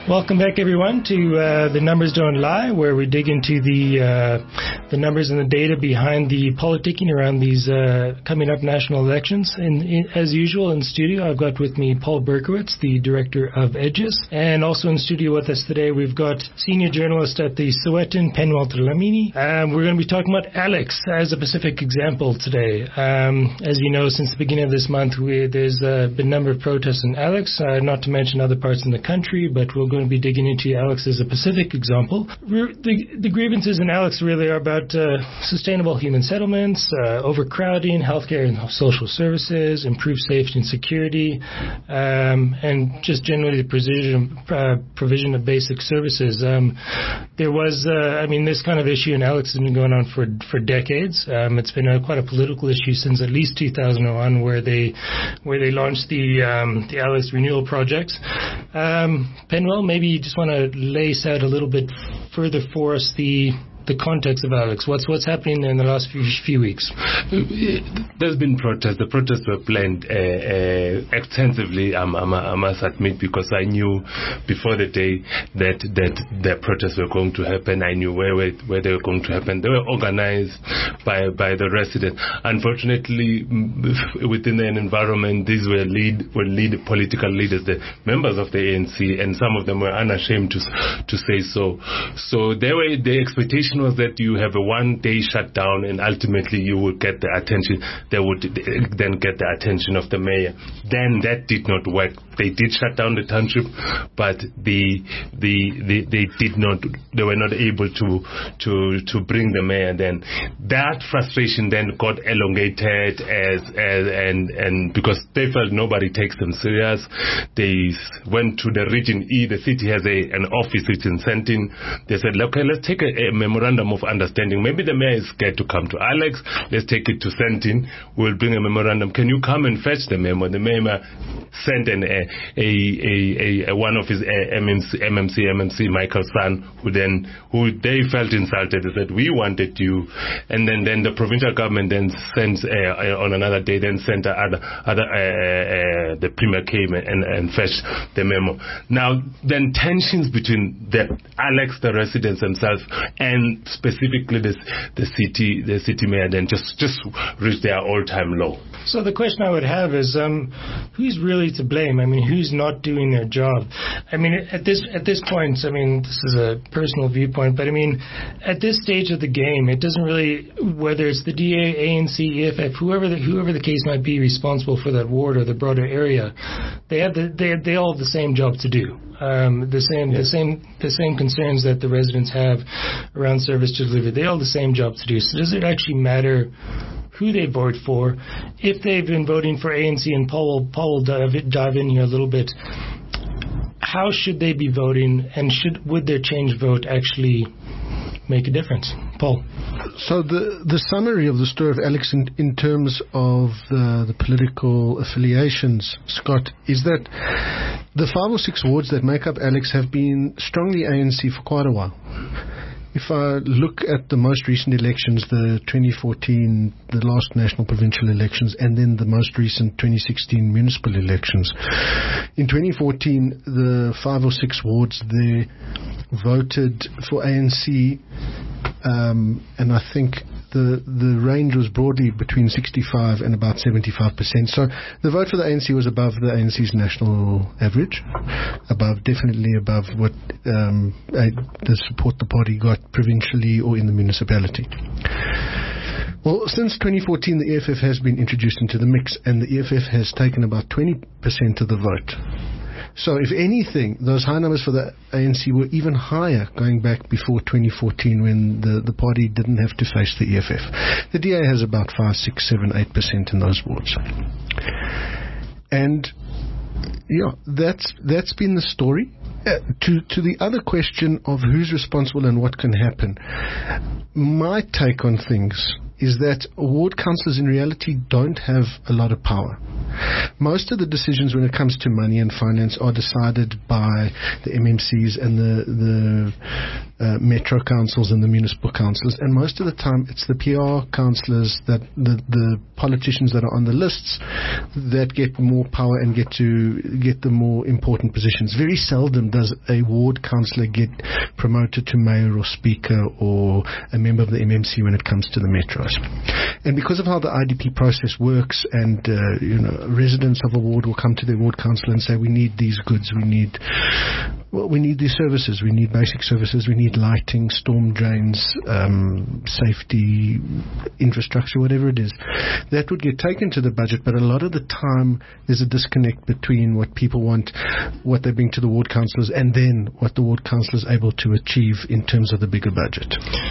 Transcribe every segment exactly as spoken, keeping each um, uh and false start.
Welcome back, everyone, to uh, The Numbers Don't Lie, where we dig into the uh, the numbers and the data behind the politicking around these uh, coming up national elections. And in, as usual, in studio, I've got with me Paul Berkowitz, the director of Edges. And also in studio with us today, we've got senior journalist at the Sowetan, Penwell Dlamini. Um, we're going to be talking about Alex as a specific example today. Um, as you know, since the beginning of this month, we, there's uh, been a number of protests in Alex, uh, not to mention other parts in the country, but we're going to be digging into Alex as a specific example. The, the grievances in Alex really are about uh, sustainable human settlements, uh, overcrowding, healthcare and social services, improved safety and security, um, and just generally the provision, uh, provision of basic services. Um, there was, uh, I mean, this kind of issue in Alex has been going on for for decades. Um, it's been a, quite a political issue since at least two thousand one, where they where they launched the um, the Alex Renewal Project. Um, Penwell, maybe you just want to lace out a little bit further for us the the context of Alex. What's what's happening there in the last few, few weeks? There's been protests. The protests were planned uh, uh, extensively, um, I must admit, because I knew before the day that that the protests were going to happen. I knew where where, where they were going to happen. They were organized by by the residents. Unfortunately, within an environment, these were lead were lead political leaders, the members of the A N C, and some of them were unashamed to to say so. So they were the expectation was that you have a one-day shutdown and ultimately you would get the attention, they would then get the attention of the mayor. Then that did not work. They did shut down the township, but the, the, the, they did not, they were not able to, to, to bring the mayor then. That frustration then got elongated as, as, and, and because they felt nobody takes them serious. They went to the Region E, the city has a, an office which is in Sentin. They said, okay, let's take a, a memorandum of understanding. Maybe the mayor is scared to come to Alex. Let's take it to Sentin. We'll bring a memorandum. Can you come and fetch the memo? The mayor sent an, a, a, a, a one of his M M C, M M C, M M C, Michael's son, who then, who they felt insulted. They said, we wanted you. And then, then the provincial government then sent, uh, on another day, then sent other, other, uh, uh, the premier came and, and fetched the memo. Now, then tensions between the Alex, the residents themselves, and specifically this, the city, the city mayor, then just, just reached their all-time low. So the question I would have is, um, who's really to blame? I mean, who's not doing their job? I mean, at this at this point, I mean, this is a personal viewpoint, but I mean, at this stage of the game, it doesn't really, whether it's the D A, A N C, E F F, whoever the, whoever the case might be responsible for that ward or the broader area, they have the, they they all have the same job to do. Um, the same yeah. the same the same concerns that the residents have around service delivery. They all have the same job to do. So does it actually matter who they vote for? If they've been voting for A N C, and Paul will, Paul will dive, dive in here a little bit, how should they be voting, and should would their change vote actually make a difference? Paul. So the the summary of the story of Alex in, in terms of the, the political affiliations, Scott, is that the five or six wards that make up Alex have been strongly A N C for quite a while. If I look at the most recent elections, the twenty fourteen, the last national provincial elections, and then the most recent twenty sixteen municipal elections, in twenty fourteen, the five or six wards there voted for A N C, um, and I think the the range was broadly between sixty-five and about seventy-five percent. So the vote for the A N C was above the A N C's national average, above definitely above what um, the support the party got provincially or in the municipality. Well, since twenty fourteen, the E F F has been introduced into the mix, and the E F F has taken about twenty percent of the vote. So if anything, those high numbers for the A N C were even higher going back before twenty fourteen, when the, the party didn't have to face the E F F. The D A has about five, six, seven, eight percent in those wards. And yeah, that's that's been the story. Uh, to to the other question of who's responsible and what can happen, my take on things is that ward councillors in reality don't have a lot of power. Most of the decisions when it comes to money and finance are decided by the M M Cs and the the, uh, metro councils and the municipal councillors, and most of the time it's the P R councillors, that the, the politicians that are on the lists, that get more power and get to get the more important positions. Very seldom does a ward councillor get promoted to mayor or speaker or a member of the M M C when it comes to the metros. And because of how the I D P process works, and uh, you know, residents of a ward will come to their ward councillor and say, we need these goods, we need well, we need these services, we need basic services, we need lighting, storm drains, um, safety, infrastructure, whatever it is. That would get taken to the budget, but a lot of the time there's a disconnect between what people want, what they bring to the ward councillors, and then what the ward councillor is able to achieve in terms of the bigger budget.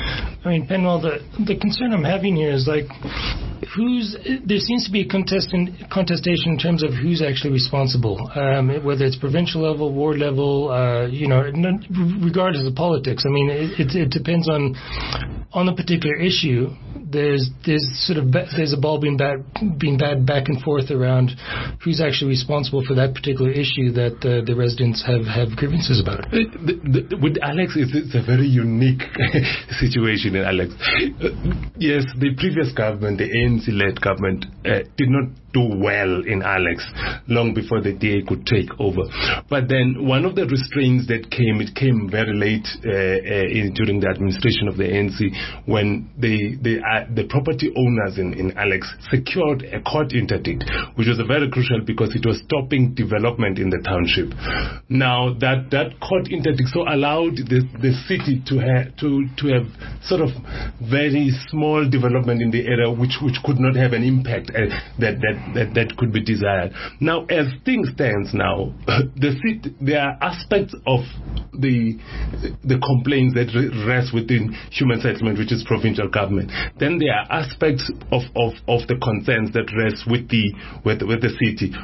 I mean, Penwell, the, the concern I'm having here is like, who's, there seems to be a contest in, contestation in terms of who's actually responsible, um, whether it's provincial level, ward level, uh, you know, regardless of politics. I mean, it, it, it depends on on a particular issue. There's there's sort of ba- there's a ball being bat, being batted back and forth around who's actually responsible for that particular issue that uh, the residents have, have grievances about. The, the, with Alex, it's, it's a very unique situation in Alex. Uh, yes, the previous government, the A N C-led government, uh, did not do well in Alex long before the D A could take over. But then one of the restraints that came, it came very late uh, uh, in, during the administration of the A N C, when the the, uh, the property owners in, in Alex secured a court interdict, which was very crucial because it was stopping development in the township. Now that, that court interdict so allowed the, the city to have to, to have sort of very small development in the area, which, which could not have an impact uh, that, that That, that could be desired. Now, as things stands now, the city, there are aspects of the the complaints that rest within human settlement, which is provincial government. Then there are aspects of, of, of the concerns that rest with the with, with the city.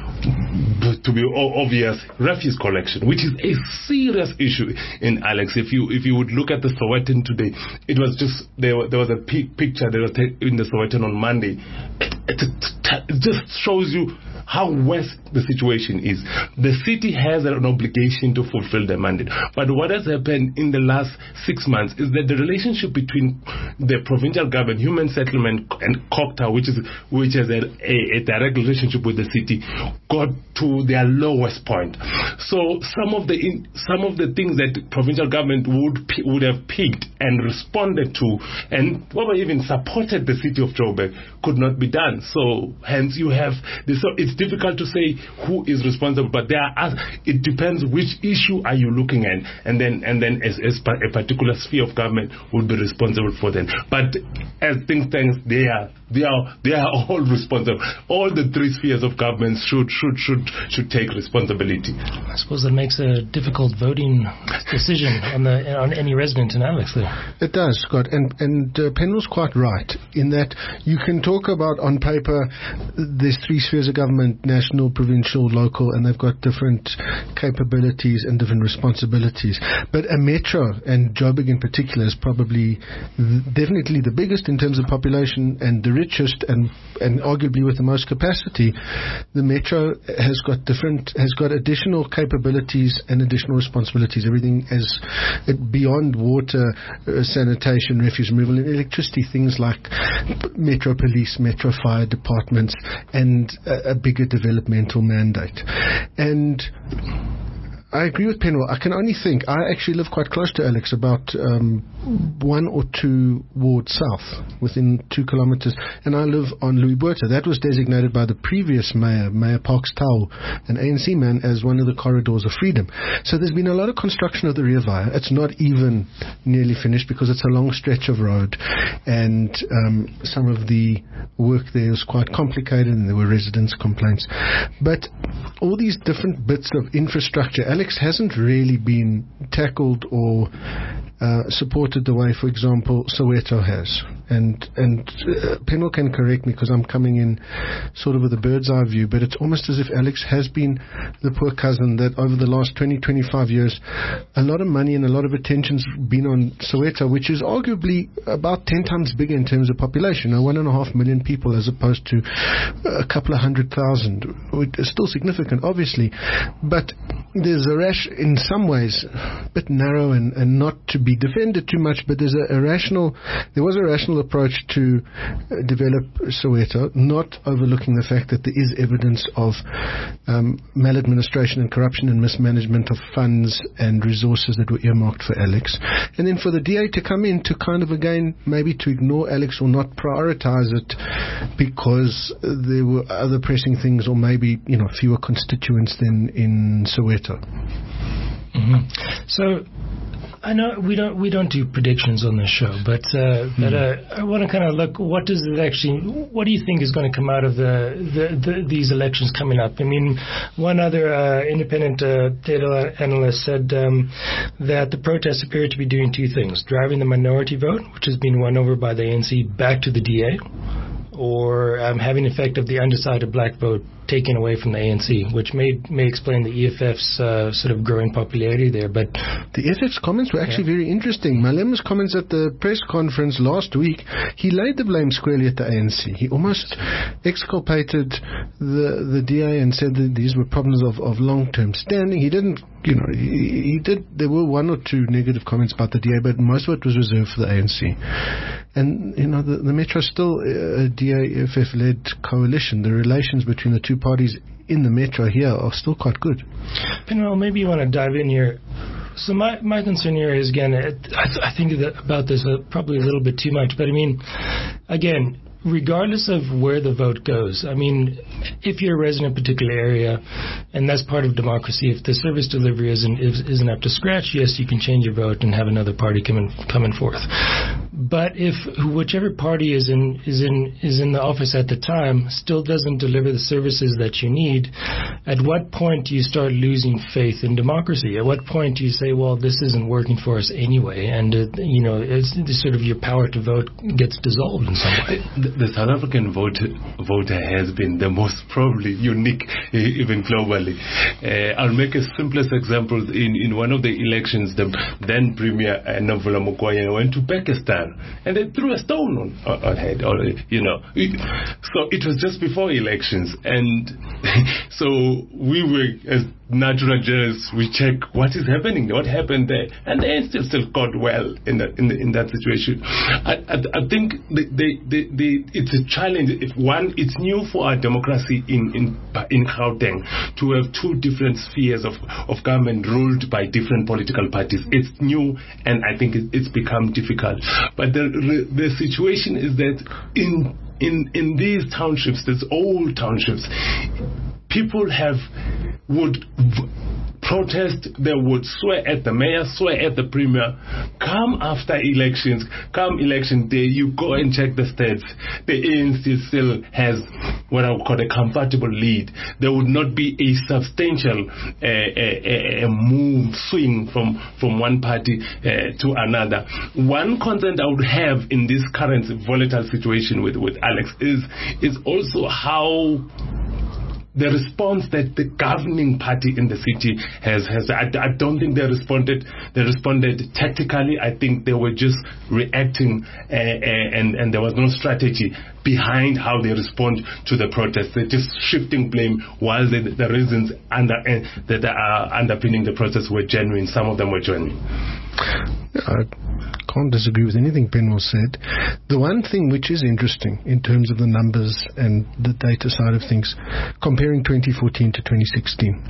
To be obvious, refuse collection, which is a serious issue in Alex. If you if you would look at the Sowetan today, it was just there. There was a picture that was in the Sowetan on Monday. It, it, it just shows you how worse the situation is. The city has an obligation to fulfill their mandate. But what has happened in the last six months is that the relationship between the provincial government, human settlement, and COGTA, which is which has a, a, a direct relationship with the city, got to their lowest point. So some of the in, some of the things that the provincial government would would have picked and responded to, and probably even supported the city of Joburg, could not be done. So hence you have this. So it's difficult to say who is responsible, but there are, it depends which issue are you looking at, and then and then as, as a particular sphere of government would be responsible for them. But as things stand, they are they are they are all responsible. All the three spheres of government should should should should take responsibility. I suppose that makes a difficult voting decision on the on any resident in Alex there. It does, Scott, and and uh, Penwell's quite right in that you can talk about on paper there's three spheres of government: national, provincial, local, and they've got different capabilities and different responsibilities. But a metro, and Joburg in particular, is probably th- definitely the biggest in terms of population and the richest, and and arguably with the most capacity. The metro has got different, has got additional capabilities and additional responsibilities. Everything as it, beyond water, uh, sanitation, refuse removal, and electricity. Things like metro police, metro fire departments, and a, a bigger developmental mandate. And I agree with Penwell. I can only think, I actually live quite close to Alex, about um, one or two wards south, within two kilometers, and I live on Louis Botha. That was designated by the previous mayor, Mayor Parks Tau, an A N C man, as one of the corridors of freedom. So there's been a lot of construction of the Rea Vaya. It's not even nearly finished because it's a long stretch of road, and um, some of the work there was quite complicated, and there were residents' complaints. But all these different bits of infrastructure, Alex hasn't really been tackled or uh, supported the way, for example, Soweto has. And and uh, Penwell can correct me because I'm coming in sort of with a bird's eye view, but it's almost as if Alex has been the poor cousin that over the last twenty, twenty-five years, a lot of money and a lot of attention's been on Soweto, which is arguably about ten times bigger in terms of population, now one and a half million people as opposed to a couple of hundred thousand, which is still significant, obviously. But there's a rash, in some ways, a bit narrow and, and not to be defended too much, but there's a, a rational, there was a rational approach to uh, develop Soweto, not overlooking the fact that there is evidence of um, maladministration and corruption and mismanagement of funds and resources that were earmarked for Alex. And then for the D A to come in to kind of, again, maybe to ignore Alex or not prioritize it because there were other pressing things, or maybe, you know, fewer constituents than in Soweto. Mm-hmm. So, I know we don't we don't do predictions on this show, but uh, mm. but uh, I want to kind of look. What does it actually? What do you think is going to come out of the, the, the these elections coming up? I mean, one other uh, independent uh, data analyst said um, that the protests appear to be doing two things: driving the minority vote, which has been won over by the A N C, back to the D A, or um, having the effect of the undecided black vote taken away from the A N C, which may may explain the E F F's uh, sort of growing popularity there. But the E F F's comments were actually yeah. very interesting. Malema's comments at the press conference last week, he laid the blame squarely at the A N C. He almost exculpated the the D A and said that these were problems of, of long-term standing. He didn't, you know, he, he did. There were one or two negative comments about the D A, but most of it was reserved for the A N C. And, you know, the, the Metro is still a D A E F F-led coalition. The relations between the two parties in the Metro here are still quite good. Penwell, maybe you want to dive in here. So my, my concern here is, again, I, th- I think that about this uh, probably a little bit too much, but I mean, again, regardless of where the vote goes, I mean, if you're a resident of a particular area, and that's part of democracy, if the service delivery isn't isn't up to scratch, yes, you can change your vote and have another party coming coming forth. But if whichever party is in is in is in the office at the time still doesn't deliver the services that you need, at what point do you start losing faith in democracy? At what point do you say, well, this isn't working for us anyway, and uh, you know, it's, it's sort of your power to vote gets dissolved in some way. The, the South African vote, voter has been the most probably unique, even globally. Uh, I'll make a simplest example. In, in one of the elections, the then Premier uh, Nomvula Mokoena went to Pakistan, and they threw a stone on, on, on her, or, you know. So it was just before elections, and so we were, as natural journalists, we check what is happening, what happened there, and they still still got well in that in, the, in that situation. I, I, I think they, they, they, they, it's a challenge. If one, it's new for our democracy in in in Gauteng to have two different spheres of, of government ruled by different political parties. It's new, and I think it, it's become difficult. But the the situation is that in in in these townships, these old townships, people have would v- protest, they would swear at the mayor, swear at the premier. Come after elections, come election day, you go and check the stats. The A N C still has what I would call a comfortable lead. There would not be a substantial uh, a, a move, swing from, from one party uh, to another. One concern I would have in this current volatile situation with, with Alex is, is also how the response that the governing party in the city has, has I, I don't think they responded they responded tactically. I think they were just reacting uh, uh, and, and there was no strategy behind how they respond to the protests. They're just shifting blame while the, the reasons under, uh, that are underpinning the protests were genuine. Some of them were genuine. I can't disagree with anything Penwell said. The one thing which is interesting in terms of the numbers and the data side of things, comparing twenty fourteen to twenty sixteen,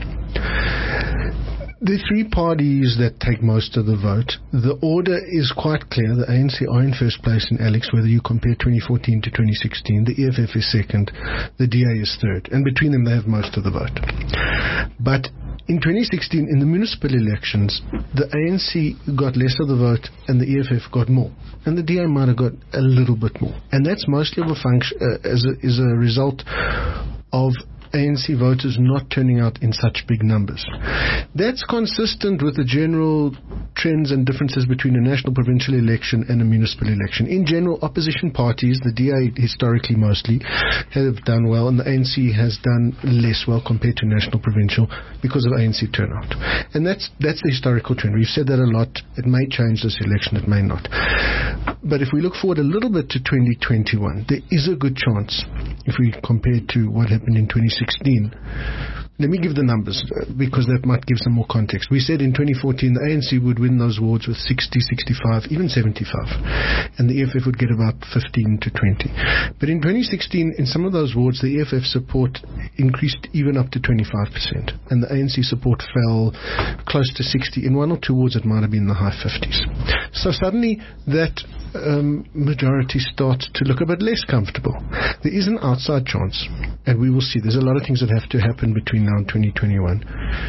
the three parties that take most of the vote, the order is quite clear. The A N C are in first place in Alex, whether you compare twenty fourteen to twenty sixteen. The E F F is second, the D A is third, and between them they have most of the vote. But in twenty sixteen, in the municipal elections, the A N C got less of the vote and the E F F got more. And the D A might have got a little bit more. And that's mostly of a function, uh, as a, is a result of A N C voters not turning out in such big numbers. That's consistent with the general trends and differences between a national provincial election and a municipal election. In general, opposition parties, the D A historically mostly, have done well, and the A N C has done less well compared to national provincial because of A N C turnout. And that's that's the historical trend. We've said that a lot. It may change this election, it may not. But if we look forward a little bit to twenty twenty-one, there is a good chance, if we compare to what happened in twenty sixteen, let me give the numbers uh, because that might give some more context. We said in twenty fourteen the A N C would win those wards with sixty, sixty-five, even seventy-five, and the E F F would get about fifteen to twenty. But in twenty sixteen, in some of those wards, the E F F support increased even up to twenty-five percent, and the A N C support fell close to sixty. In one or two wards, it might have been in the high fifties. So suddenly that um, majority starts to look a bit less comfortable. There is an outside chance, and we will see. There's a lot of things that have to happen between now and twenty twenty-one.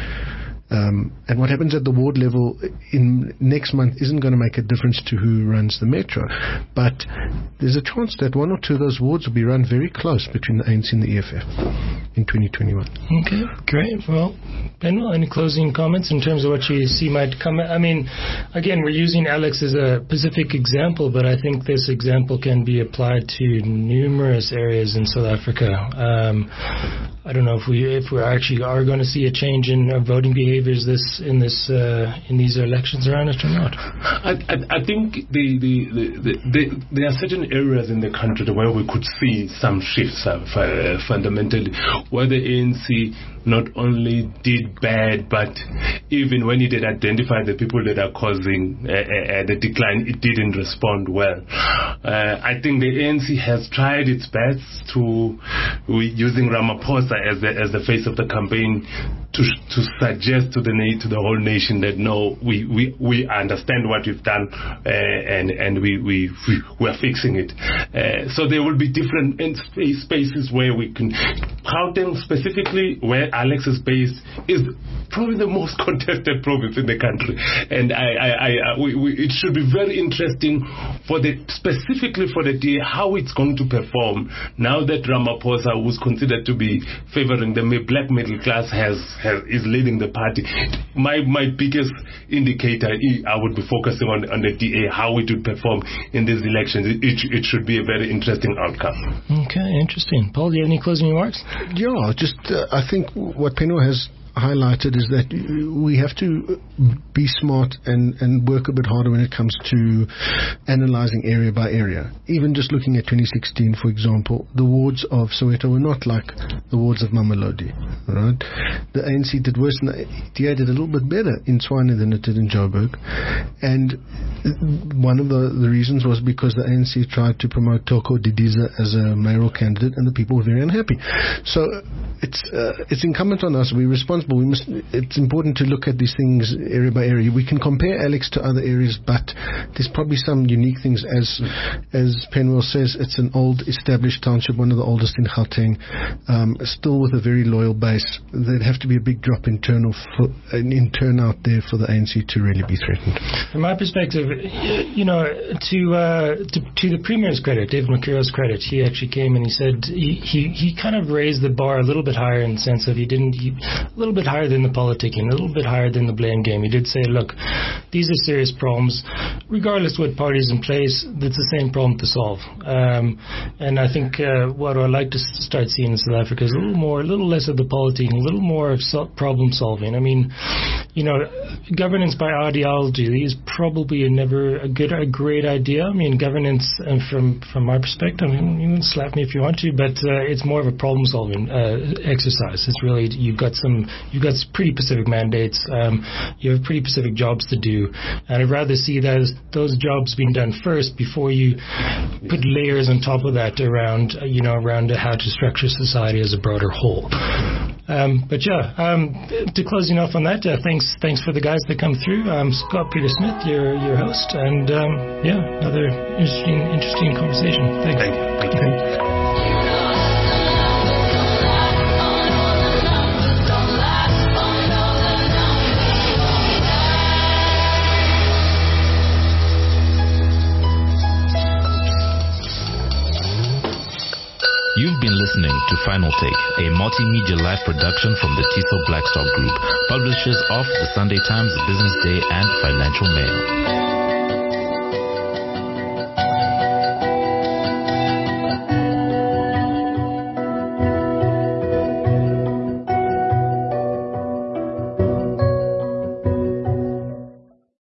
Um, and what happens at the ward level in next month isn't going to make a difference to who runs the metro. But there's a chance that one or two of those wards will be run very close between the A N C and the E F F in twenty twenty-one. Okay, great. Well, Penwell, any closing comments in terms of what you see might come? I mean, again, we're using Alex as a specific example, but I think this example can be applied to numerous areas in South Africa. Um, I don't know if we if we actually are going to see a change in uh, voting behaviors this in this uh, in these elections around us or not. I, I, I think the, the, the, the, the, there are certain areas in the country where we could see some shifts uh, uh, fundamentally, where the A N C not only did bad, but even when it had identified the people that are causing uh, uh, the decline, it didn't respond well. Uh, I think the A N C has tried its best to, using Ramaphosa as the, as the face of the campaign, to to suggest to the to the whole nation that no, we, we, we understand what you've done uh, and and we we we are fixing it. Uh, so there will be different spaces where we can. Gauteng specifically, where Alex is based, is probably the most contested province in the country, and I, I, I, I we, we, it should be very interesting for the specifically for the D A how it's going to perform now that Ramaphosa, who's considered to be favoring the black middle class, has, has is leading the party. My my biggest indicator, I would be focusing on on the D A, how it would perform in these elections. It, it, it should be a very interesting outcome. Okay, interesting. Paul, do you have any closing remarks? Yeah, just uh, I think what Penwell has highlighted is that we have to be smart and, and work a bit harder when it comes to analyzing area by area. Even just looking at twenty sixteen, for example, the wards of Soweto were not like the wards of Mamelodi. Right? The A N C did worse, and the D A did a little bit better in Tshwane than it did in Joburg. And one of the, the reasons was because the A N C tried to promote Toko Didiza as a mayoral candidate, and the people were very unhappy. So it's uh, it's incumbent on us. We're responsible. We must. It's important to look at these things area by area. We can compare Alex to other areas, but there's probably some unique things. As as Penwell says, it's an old established township, one of the oldest in Gauteng, um, still with a very loyal base. There'd have to be a big drop in turnout for, in turnout there for the A N C to really be threatened. From my perspective, you know, to uh, to, to the Premier's credit, David Makuro's credit, he actually came and he said he, he, he kind of raised the bar a little bit higher in the sense of he didn't he, a little bit higher than the politicking, a little bit higher than the blame game. He did say, look, these are serious problems. Regardless what party's in place, it's the same problem to solve. Um, and I think uh, what I'd like to start seeing in South Africa is a little more, a little less of the politicking, a little more so- problem solving. I mean, you know, governance by ideology is probably a never a good, a great idea. I mean, governance, and from from my perspective, I mean, you can slap me if you want to, but uh, it's more of a problem solving uh, exercise. It's really, you've got some You've got pretty specific mandates. Um, you have pretty specific jobs to do, and I'd rather see those those jobs being done first before you put layers on top of that around, you know, around how to structure society as a broader whole. Um, but yeah, um, to closing off on that, uh, thanks thanks for the guys that come through. Um, Scott Peter Smith, your your host, and um, yeah, another interesting interesting conversation. Thanks. Thank you. Thank you. Thank you. You've been listening to Final Take, a multimedia live production from the Tiso Blackstock Group, publishers of the Sunday Times, Business Day, and Financial Mail.